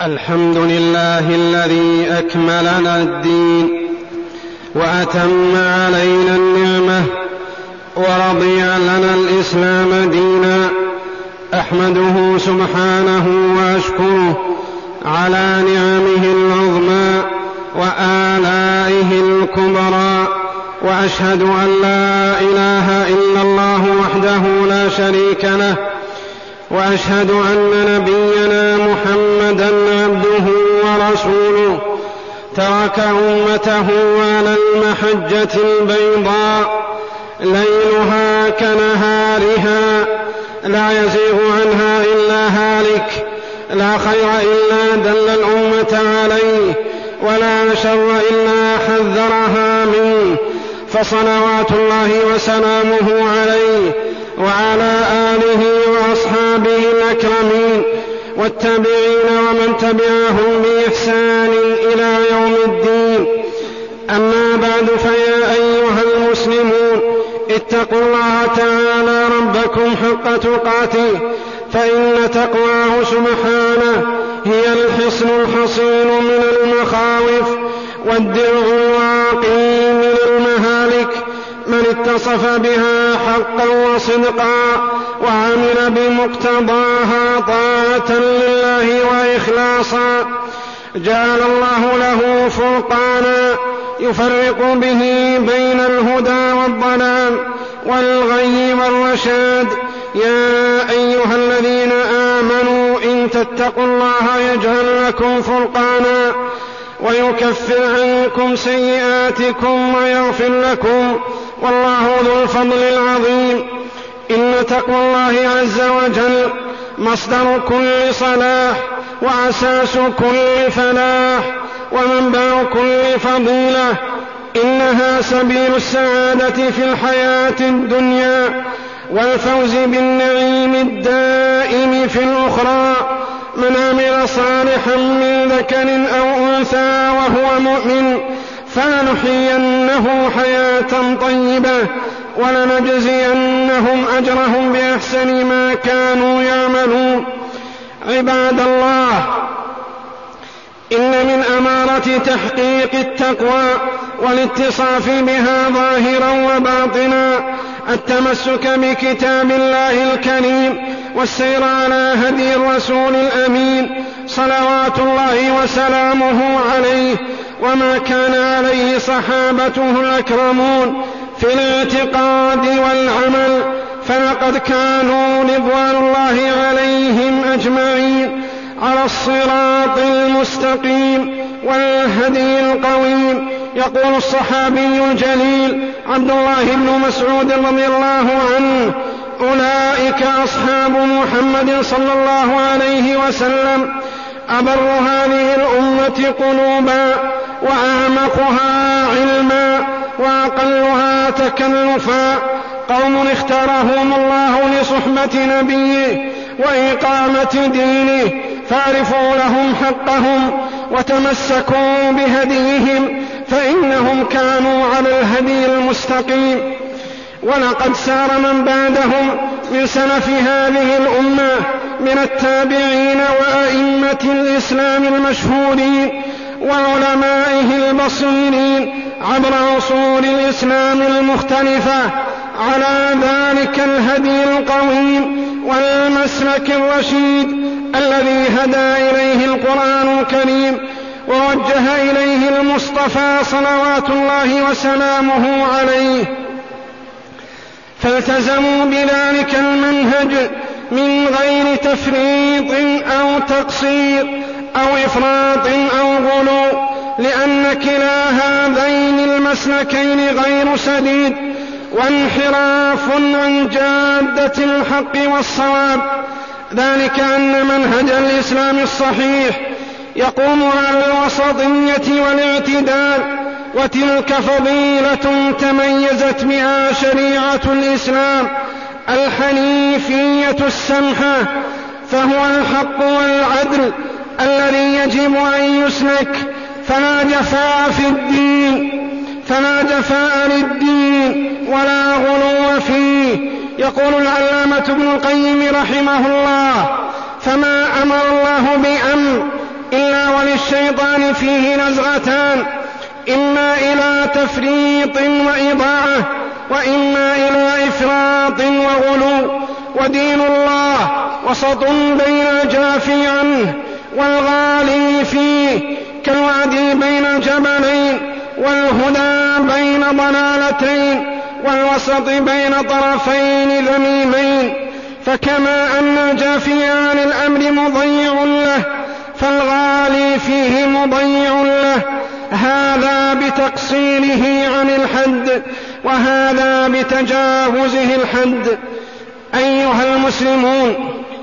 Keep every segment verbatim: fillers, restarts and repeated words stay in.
الحمد لله الذي أكملنا الدين وأتم علينا النعمة ورضي لنا الإسلام دينا. أحمده سبحانه وأشكره على نعمه العظمى وآلائه الكبرى، وأشهد أن لا إله إلا الله وحده لا شريك له، وأشهد أن نبينا محمدا عبده ورسوله ترك أمته على المحجة البيضاء ليلها كنهارها لا يزيغ عنها إلا هالك، لا خير إلا دل الأمة عليه، ولا شر إلا حذرها منه، فصلوات الله وسلامه عليه وعلى آله وأصحابه الأكرمين والتابعين ومن تبعهم بإحسان إلى يوم الدين. أما بعد، فيا أيها المسلمون، اتقوا الله تعالى ربكم حق تقاته، فإن تقواه سبحانه هي الحصن الحصين من المخاوف والدرع الواقي من المهالك. من اتصف بها حقا وصدقا وعمل بمقتضاها طاعة لله وإخلاصا جعل الله له فرقانا يفرق به بين الهدى والضلال والغي والرشاد. يا أيها الذين آمنوا إن تتقوا الله يجعل لكم فرقانا ويكفر عنكم سيئاتكم ويغفر لكم، والله ذو الفضل العظيم. إن تقوى الله عز وجل مصدر كل صلاح وأساس كل فلاح ومنبع كل فضيلة. إنها سبيل السعادة في الحياة الدنيا والفوز بالنعيم الدائم في الأخرى. من عمل صالحا من ذكر أو أنثى وهو مؤمن فلنحيينه حياة طيبة ولنجزينهم أجرهم بأحسن ما كانوا يعملون. عباد الله، إن من أمارة تحقيق التقوى والاتصاف بها ظاهرا وباطنا التمسك بكتاب الله الكريم والسير على هدي الرسول الأمين صلوات الله وسلامه عليه، وما كان عليه صحابته الأكرمون في الاعتقاد والعمل، فلقد كانوا رضوان الله عليهم أجمعين على الصراط المستقيم والهدي القويم. يقول الصحابي الجليل عبد الله بن مسعود رضي الله عنه: أولئك أصحاب محمد صلى الله عليه وسلم، أبر هذه الأمة قلوبا وأعمقها علما وأقلها تكلفا، قوم اختارهم الله لصحبة نبيه وإقامة دينه، فاعرفوا لهم حقهم وتمسكوا بهديهم، فإنهم كانوا على الهدي المستقيم. ولقد سار من بعدهم من سلف هذه الأمة من التابعين وأئمة الإسلام المشهورين وعلمائه البصيرين عبر عصور الإسلام المختلفة على ذلك الهدي القويم والمسلك الرشيد الذي هدى إليه القرآن الكريم ووجه إليه المصطفى صلوات الله وسلامه عليه، فالتزموا بذلك المنهج من غير تفريط أو تقصير أو إفراط أو غلو، لأن كلا هذين المسلكين غير سديد وانحراف عن جادة الحق والصواب. ذلك أن منهج الإسلام الصحيح يقوم على الوسطية والاعتدال، وتلك فضيلة تميزت بها شريعة الإسلام الحنيفية السمحة، فهو الحق والعدل الذي يجب أن يسلك، فلا جفاء في الدين فلا جفاء للدين ولا غلو فيه. يقول العلامة ابن القيم رحمه الله: فما أمر الله بأمر الشيطان فيه نزغتان، إما إلى تفريط وإضاعة، وإما إلى إفراط وغلو. ودين الله وسط بين الجافي عنه والغالي فيه، كالوعد بين الجبلين، والهدى بين ضلالتين، والوسط بين طرفين ذميمين. فكما أن الجافي عن الأمر مضيع له، فالغالي فيه مضيع له، هذا بتقصيره عن الحد، وهذا بتجاوزه الحد. أيها المسلمون،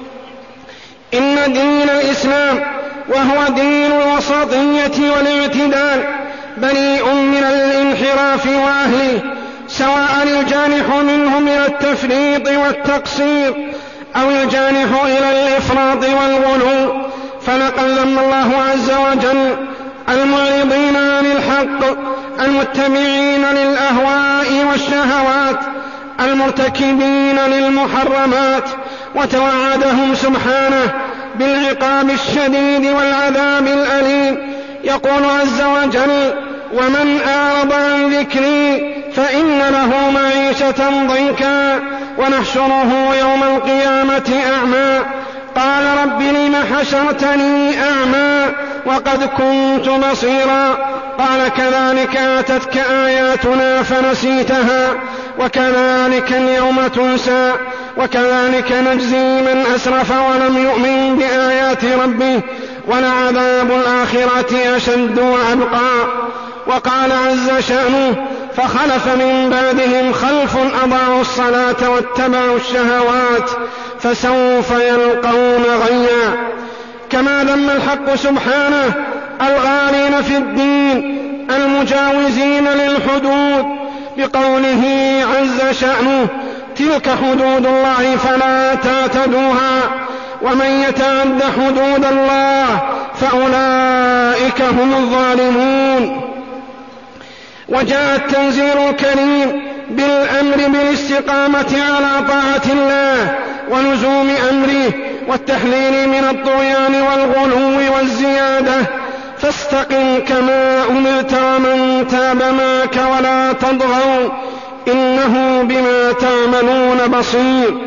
إن دين الإسلام وهو دين الوسطية والاعتدال بريء من الانحراف وأهله، سواء الجانح منهم إلى التفريط والتقصير أو الجانح إلى الإفراط والغلو. فلقد ذم الله عز وجل المعرضين عن الحق، المتبعين للأهواء والشهوات، المرتكبين للمحرمات، وتوعدهم سبحانه بالعقاب الشديد والعذاب الأليم. يقول عز وجل: ومن أعرض عن ذكري فإن له معيشة ضنكا ونحشره يوم القيامة أعمى. قال: رب لم حشرتني أعمى وقد كنت بصيرا. قال: كذلك أتتك آياتنا فنسيتها وكذلك اليوم تنسى وكذلك نجزي من أسرف ولم يؤمن بآيات ربه ولعذاب الآخرة أشد وأبقى. وقال عز شأنه: فخلف من بعدهم خلف أضاعوا الصلاة واتبعوا الشهوات فسوف يلقون غيا. كما ذم الحق سبحانه الغالين في الدين المجاوزين للحدود بقوله عز شأنه: تلك حدود الله فلا تعتدوها ومن يتعد حدود الله فأولئك هم الظالمون. وجاء التنزيل الكريم بالأمر بالاستقامة على طاعة الله ولزوم أمره والتحذير من الطغيان والغلو والزيادة. فاستقم كما أمرت ومن تاب معك ولا تطغوا إنه بما تعملون بصير.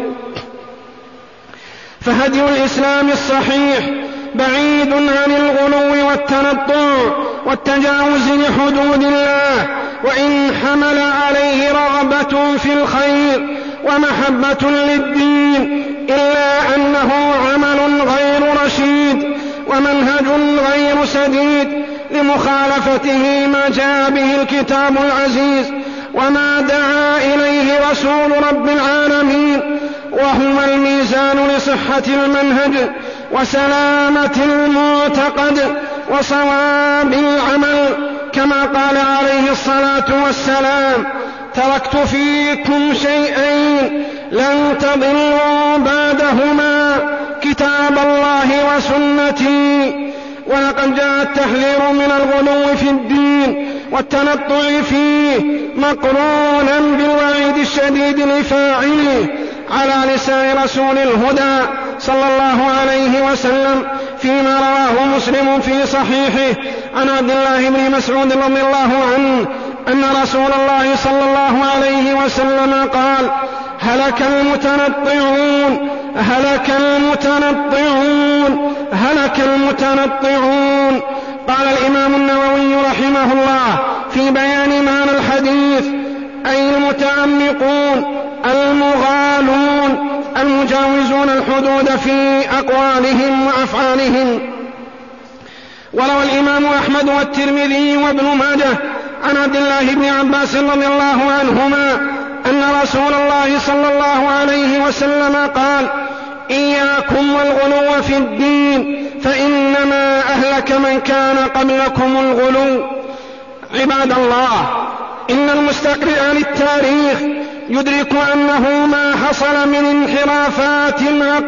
فهدي الإسلام الصحيح بعيد عن الغلو والتنطع والتجاوز لحدود الله، وإن حمل عليه رغبة في الخير ومحبة للدين إلا أنه عمل غير رشيد ومنهج غير سديد لمخالفته ما جاء به الكتاب العزيز وما دعا إليه رسول رب العالمين، وهو الميزان لصحة المنهج وسلامة المعتقد وصواب العمل. كما قال عليه الصلاة والسلام: تركت فيكم شيئين لن تضلوا بعدهما، كتاب الله وسنتي. ولقد جاء التحذير من الغلو في الدين والتنطع فيه مقرونا بالوعيد الشديد لفاعله على لسان رسول الهدى صلى الله عليه وسلم، فيما رواه مسلم في صحيحه عن عبد الله بن مسعود رضي الله عنه أن رسول الله صلى الله عليه وسلم قال: هلك المتنطعون هلك المتنطعون هلك المتنطعون. قال الإمام النووي رحمه الله في بيان معنى الحديث: أي المتعمقون المغالون المجاوزون الحدود في أقوالهم وأفعالهم. وروى الإمام أحمد والترمذي وابن ماجه عن عبد الله بن عباس رضي الله عنهما أن رسول الله صلى الله عليه وسلم قال: إياكم والغلو في الدين فإنما أهلك من كان قبلكم الغلو. عباد الله، إن المستقرئ للتاريخ يدرك أنه ما حصل من انحرافات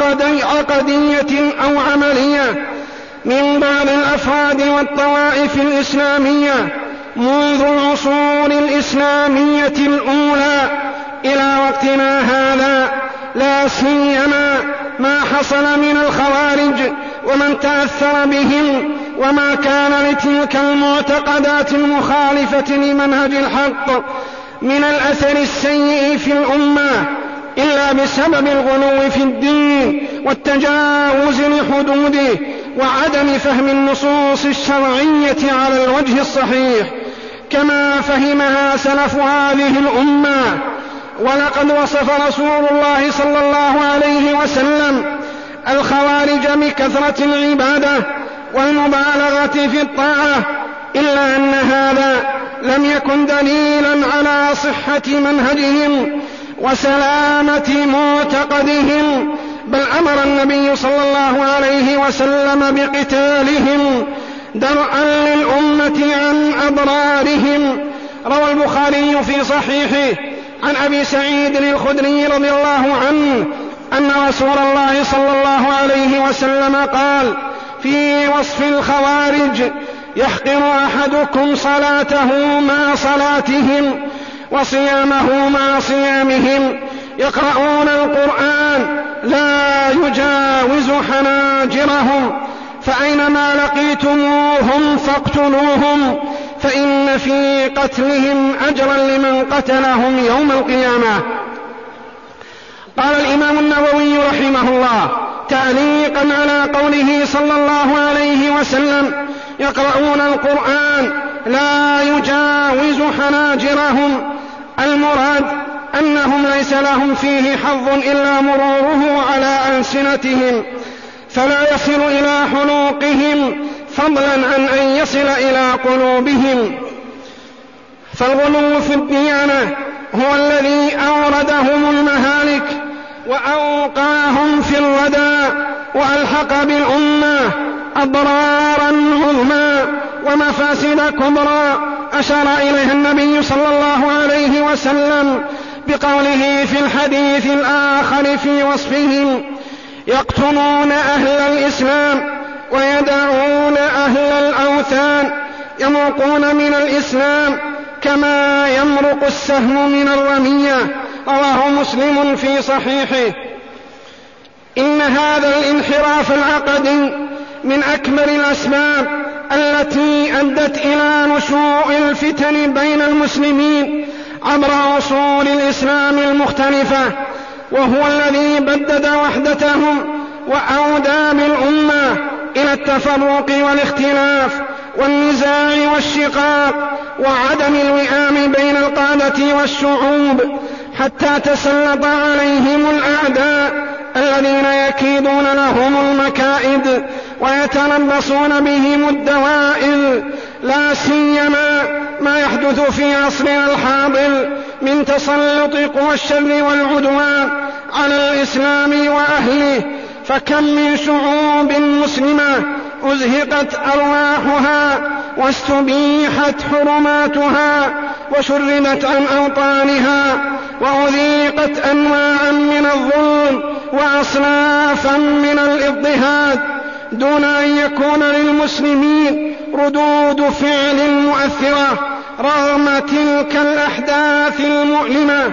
عقدية أو عملية من بعض الأفراد والطوائف الإسلامية منذ العصور الإسلامية الأولى إلى وقتنا هذا، لا سيما ما حصل من الخوارج ومن تأثر بهم وما كان لتلك المعتقدات المخالفة لمنهج الحق من الأثر السيء في الأمة إلا بسبب الغلو في الدين والتجاوز لحدوده وعدم فهم النصوص الشرعية على الوجه الصحيح كما فهمها سلف هذه الأمة. ولقد وصف رسول الله صلى الله عليه وسلم الخوارج بكثرة العبادة والمبالغة في الطاعة، إلا أن هذا لم يكن دليلا على صحة منهجهم وسلامة معتقدهم، بل أمر النبي صلى الله عليه وسلم بقتالهم درءا للأمة عن أضرارهم. روى البخاري في صحيحه عن أبي سعيد الخدري رضي الله عنه أن رسول الله صلى الله عليه وسلم قال في وصف الخوارج: يحقر أحدكم صلاته مع صلاتهم وصيامه مع صيامهم، يقرؤون القرآن لا يجاوز حناجرهم، فأينما لقيتموهم فاقتلوهم، فإن في قتلهم أجرا لمن قتلهم يوم القيامة. قال الإمام النووي رحمه الله تعليقا على قوله صلى الله عليه وسلم: يقرؤون القرآن لا يجاوز حناجرهم، المراد أنهم ليس لهم فيه حظ إلا مروره على ألسنتهم، فلا يصل إلى حلوقهم فضلا عن أن يصل إلى قلوبهم. فالغلو في الديانة هو الذي أوردهم المهالك وأوقعهم في الردى، وألحق بالأمة أضرارا عظمى ومفاسد كبرى أشار إليها النبي صلى الله عليه وسلم بقوله في الحديث الآخر في وصفهم: يقتلون أهل الإسلام ويدعون أهل الأوثان، يمرقون من الإسلام كما يمرق السهم من الرمية. رواه مسلم في صحيحه. إن هذا الانحراف العقدي من أكبر الأسباب التي أدت إلى نشوء الفتن بين المسلمين عبر عصور الإسلام المختلفة، وهو الذي بدد وحدتهم وأودى بالأمة إلى التفرق والاختلاف والنزاع والشقاق وعدم الوئام بين القادة والشعوب، حتى تسلط عليهم الأعداء الذين يكيدون لهم المكائد ويتربصون بهم الدوائر، لا سيما ما يحدث في عصرنا الحاضر من تسلط قوى الشر والعدوان على الإسلام وأهله. فكم من شعوب مسلمة أزهقت أرواحها واستبيحت حرماتها وشردت عن أوطانها وأذيقت أنواعا من الظلم وأصنافا من الاضطهاد دون أن يكون للمسلمين ردود فعل مؤثرة رغم تلك الأحداث المؤلمة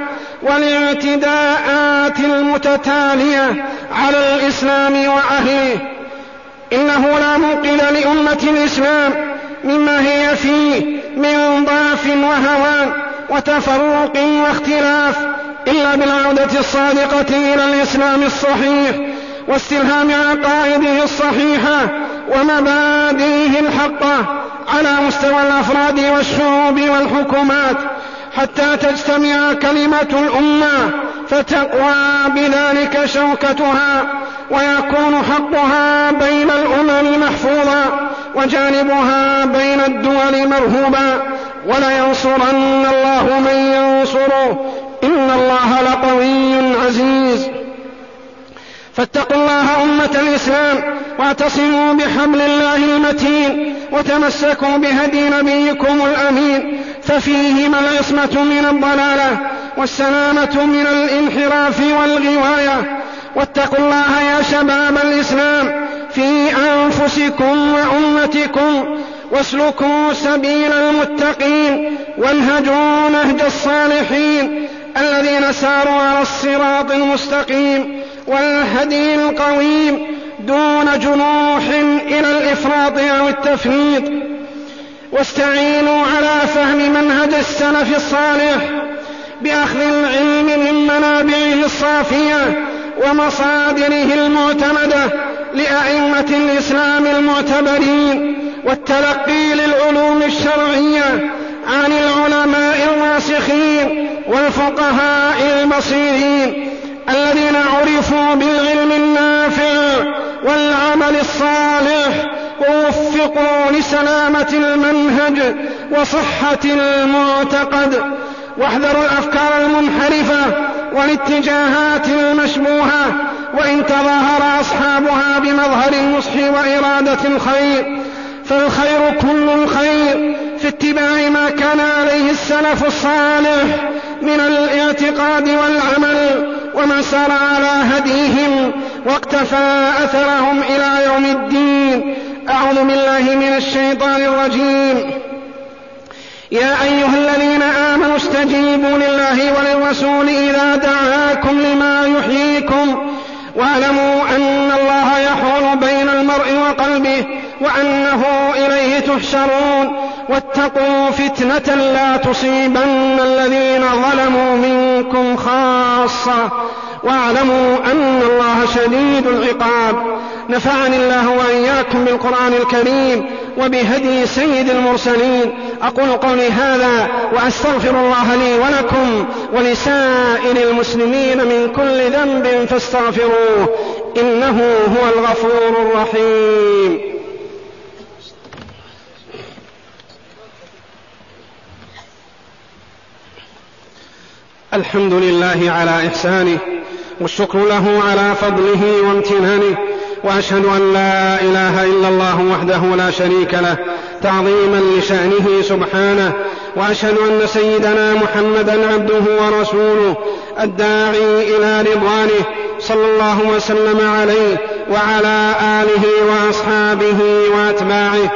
والاعتداءات المتتالية على الإسلام وأهله. إنه لا منقذ لأمة الإسلام مما هي فيه من ضعف وهوان وتفرق واختلاف إلا بالعودة الصادقة إلى الإسلام الصحيح واستلهام عقائده الصحيحة ومبادئه الحقة على مستوى الأفراد والشعوب والحكومات، حتى تجتمع كلمة الأمة فتقوى بذلك شوكتها ويكون حقها بين الأمم محفوظا وجانبها بين الدول مرهوبا، ولينصرن الله من ينصره إن الله لقوي عزيز. فاتقوا الله أمة الإسلام واعتصموا بحبل الله المتين وتمسكوا بهدي نبيكم الأمين، ففيهما العصمة من الضلالة والسلامة من الانحراف والغواية. واتقوا الله يا شباب الإسلام في أنفسكم وأمتكم، واسلكوا سبيل المتقين وانهجوا نهج الصالحين الذين ساروا على الصراط المستقيم والهدي القويم، دون جنوح إلى الإفراط أو التفريط. واستعينوا على فهم منهج السلف الصالح بأخذ العلم من منابعه الصافية ومصادره المعتمدة لأئمة الإسلام المعتبرين، والتلقي للعلوم الشرعية عن العلماء الراسخين والفقهاء البصيرين الذين عرفوا بالعلم النافع والعمل الصالح ووفقوا لسلامة المنهج وصحة المعتقد. واحذروا الأفكار المنحرفة والاتجاهات المشبوهة وإن تظاهر أصحابها بمظهر النصح وإرادة الخير، فالخير كل الخير في اتباع ما كان عليه السلف الصالح من الاعتقاد والعمل، ومن سار على هديهم واقتفى أثرهم إلى يوم الدين. أعوذ بالله من الشيطان الرجيم. يا أيها الذين آمنوا استجيبوا لله وللرسول إذا دعاكم لما يحييكم واعلموا أن الله يحول بين المرء وقلبه وأنه إليه تحشرون. واتقوا فتنة لا تصيبن الذين ظلموا منكم خاصة واعلموا أن الله شديد العقاب. نفعني الله وإياكم بالقرآن الكريم وبهدي سيد المرسلين. أقول قولي هذا وأستغفر الله لي ولكم ولسائر المسلمين من كل ذنب فاستغفروه إنه هو الغفور الرحيم. الحمد لله على إحسانه والشكر له على فضله وامتنانه، وأشهد أن لا إله إلا الله وحده لا شريك له تعظيما لشأنه سبحانه، وأشهد أن سيدنا محمدا عبده ورسوله الداعي إلى رضوانه صلى الله وسلم عليه وعلى آله وأصحابه وأتباعه.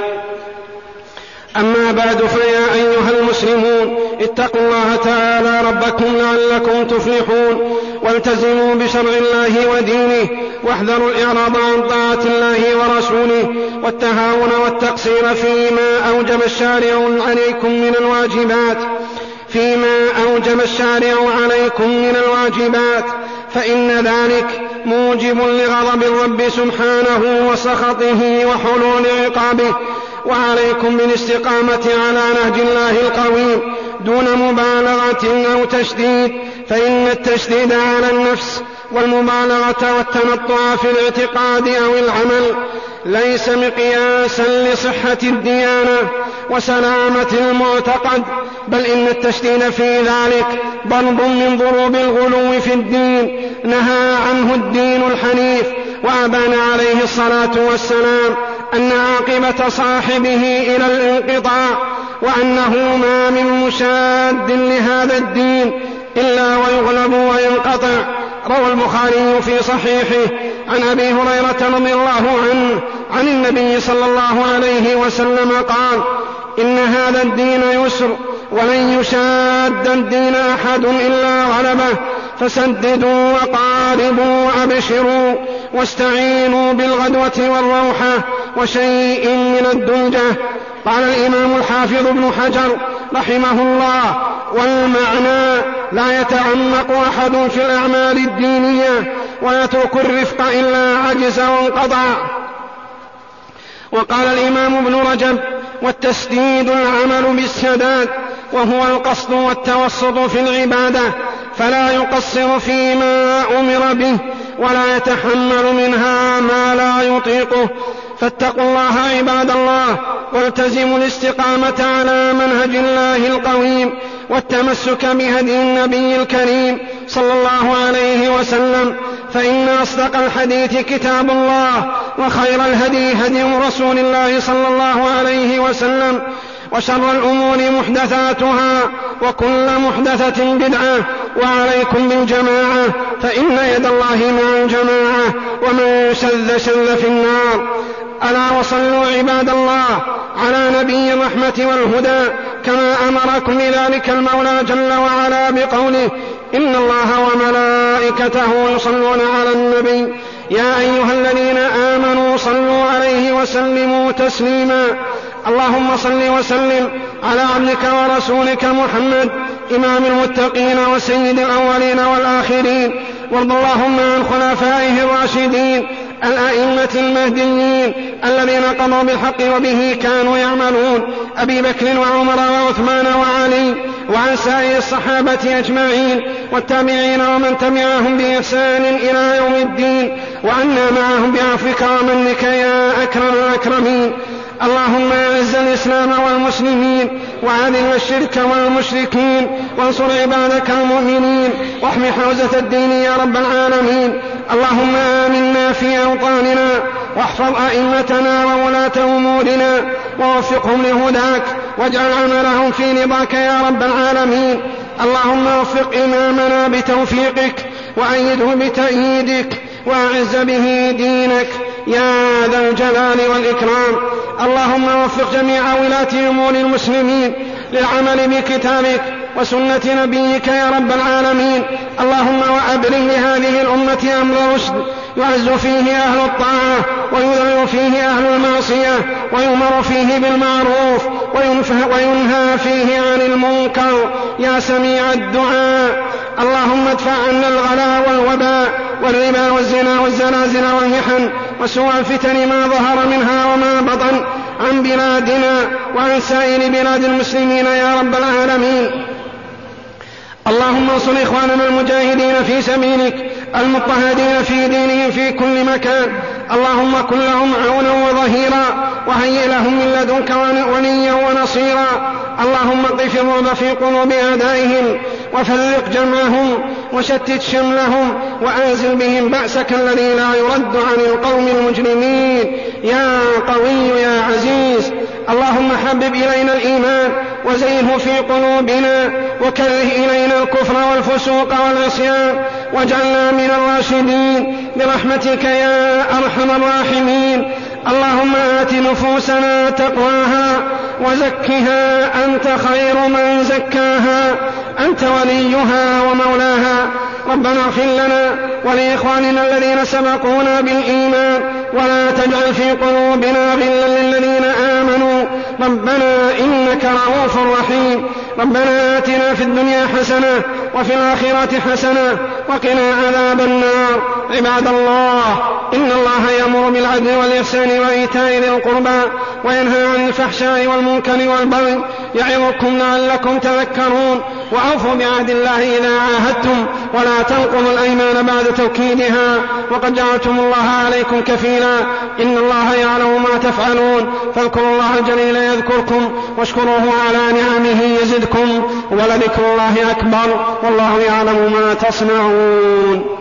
أما بعد، فيا أيها المسلمون اتقوا الله تعالى ربكم لعلكم تفلحون، والتزموا بشرع الله ودينه، واحذروا الإعراض عن طاعة الله ورسوله والتهاون والتقصير فيما أوجب الشارع عليكم من الواجبات فيما أوجب الشارع عليكم من الواجبات فإن ذلك موجب لغضب الرب سبحانه وسخطه وحلول عقابه. وعليكم بالاستقامة على نهج الله القويم دون مبالغة أو تشديد، فإن التشديد على النفس والمبالغة والتنطع في الاعتقاد أو العمل ليس مقياسا لصحة الديانة وسلامة المعتقد، بل إن التشديد في ذلك ضرب من ضروب الغلو في الدين نهى عنه الدين الحنيف. وأبان عليه الصلاة والسلام أن عاقبة صاحبه إلى الانقطاع، وأنه ما من مشاد لهذا الدين إلا ويغلب وينقطع. روى البخاري في صحيحه عن أبي هريرة رضي الله عنه عن النبي صلى الله عليه وسلم قال: إن هذا الدين يسر ولن يشاد الدين أحد إلا غلبه، فسددوا وقاربوا وأبشروا واستعينوا بالغدوة والروحة وشيء من الدلجة. قال الإمام الحافظ ابن حجر رحمه الله: والمعنى لا يتعمق أحد في الأعمال الدينية ويترك الرفق إلا عجز وانقطع. وقال الإمام ابن رجب: والتسديد العمل بالسداد، وهو القصد والتوسط في العبادة، فلا يقصر فيما أمر به ولا يتحمل منها ما لا يطيقه. فاتقوا الله عباد الله، والتزموا الاستقامة على منهج الله القويم والتمسك بهدي النبي الكريم صلى الله عليه وسلم، فإن أصدق الحديث كتاب الله، وخير الهدي هدي رسول الله صلى الله عليه وسلم، وشر الأمور محدثاتها، وكل محدثة بدعة. وعليكم بالجماعة، فإن يد الله مع الجماعة، ومن شذ شذ في النار. ألا وصلوا عباد الله على نبي الرحمة والهدى كما أمركم ذلك المولى جل وعلا بقوله: إن الله وملائكته يصلون على النبي يا أيها الذين آمنوا صلوا عليه وسلموا تسليما. اللهم صل وسلم على عبدك ورسولك محمد إمام المتقين وسيد الأولين والآخرين، وارض اللهم عن خلفائه الراشدين الأئمة المهديين الذين قضوا بالحق وبه كانوا يعملون، أبي بكر وعمر وعثمان وعلي، وعن سائر الصحابة أجمعين والتابعين ومن تبعهم بإحسان إلى يوم الدين، وعنا معهم بعفوك ومنك يا أكرم الأكرمين. اللهم أعز الإسلام والمسلمين وعذل الشرك والمشركين، وانصر عبادك المؤمنين واحمي حوزة الدين يا رب العالمين. اللهم آمنا في أوطاننا واحفظ أئمتنا وولاة أمورنا ووفقهم لهداك واجعل عملهم في رضاك يا رب العالمين. اللهم وفق إمامنا بتوفيقك وأيده بتأييدك وأعز به دينك يا ذا الجلال والإكرام. اللهم وفق جميع ولاة أمور المسلمين للعمل بكتابك وسنة نبيك يا رب العالمين. اللهم وأبرم لهذه الأمة أمر رشد يعز فيه أهل الطاعة ويذل فيه أهل المعصية، ويؤمر فيه بالمعروف وينهى فيه عن المنكر يا سميع الدعاء. اللهم ادفع عنا الغلا والوباء والربا والزنا والزلازل والمحن وسوء الفتن ما ظهر منها وما بطن عن بلادنا وعن سائر بلاد المسلمين يا رب العالمين. اللهم انصر إخواننا المجاهدين في سبيلك المضطهدين في دينهم في كل مكان. اللهم كن لهم عونا وظهيرا وهيئ لهم من لدنك وليا ونصيرا. اللهم اقذف الرعب في قلوب أعدائهم وفرق جمعهم وشتت شملهم وأنزل بهم بأسك الذي لا يرد عن القوم المجرمين يا قوي يا عزيز. اللهم حبب إلينا الإيمان وزينه في قلوبنا وكره إلينا الكفر والفسوق والعصيان واجعلنا من الراشدين برحمتك يا أرحم الراحمين. اللهم آت نفوسنا تقواها وزكها أنت خير من زكاها أنت وليها ومولاها. ربنا اغفر لنا ولإخواننا الذين سبقونا بالإيمان ولا تجعل في قلوبنا غلا للذين آمنوا ربنا إنك رؤوف رحيم. ربنا آتنا في الدنيا حسنة وفي الآخرة حسنة وقنا عذاب النار. عباد الله، إن الله يأمر بالعدل والإحسان وإيتاء ذي القربى وينهى عن الفحشاء والمنكر والبغي يعظكم لعلكم تذكرون. وأوفوا بعهد الله إذا عاهدتم ولا تنقضوا الأيمان بعد توكيدها وقد جعلتم الله عليكم كفيلا. إن الله يعلم ما تفعلون، فاذكروا الله الجليل يذكركم واشكروه على نعمه يزدكم ولذكر الله أكبر والله يعلم ما تصنعون.